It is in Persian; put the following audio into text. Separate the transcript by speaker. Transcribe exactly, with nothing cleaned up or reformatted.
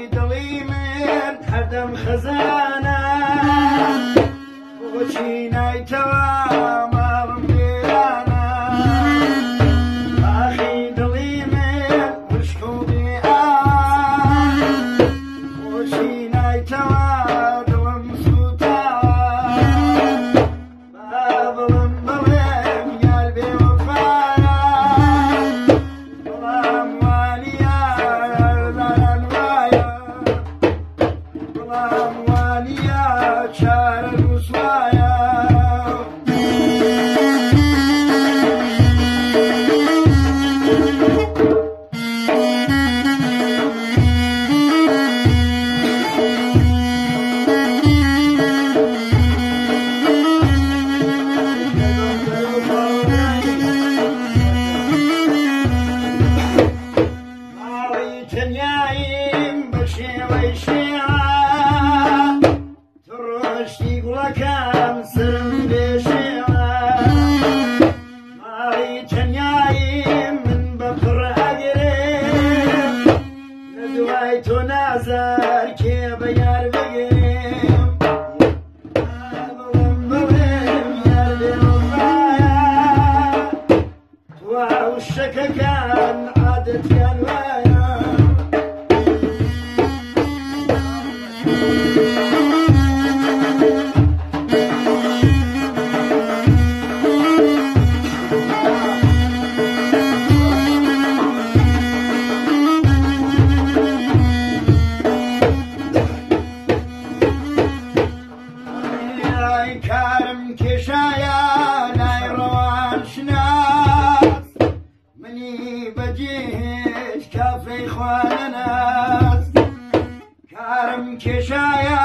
Speaker 1: دڵی من هەردەم خەزانە بۆچی نایتەوە ماڵم وێرانە ئاخی دڵی من وشک و بێئان بۆچی نایتەوە دڵم سوتاوە با بڵم بڵێم یار بێوەفایە بەڵام وانییە هەردەران وایە بەڵام وانییە چارە ڕوسوایە ماڵی تەنیاییم بە شێوەی شێعە تڕۆشتی گوڵەکان سرم بێشێعە ماڵی تەنیاییم من بە پڕ ئەگرێم لە دوای تۆ نازار کێ بە یار بگرێم بڵم بڵێم یار بێوەفایە توا وشەکەکان عادەتیان وایە ئای کارم کێشایە لای ڕەوان شناس منی بەجێهێش کافەی خوانەناس کارم کێشایە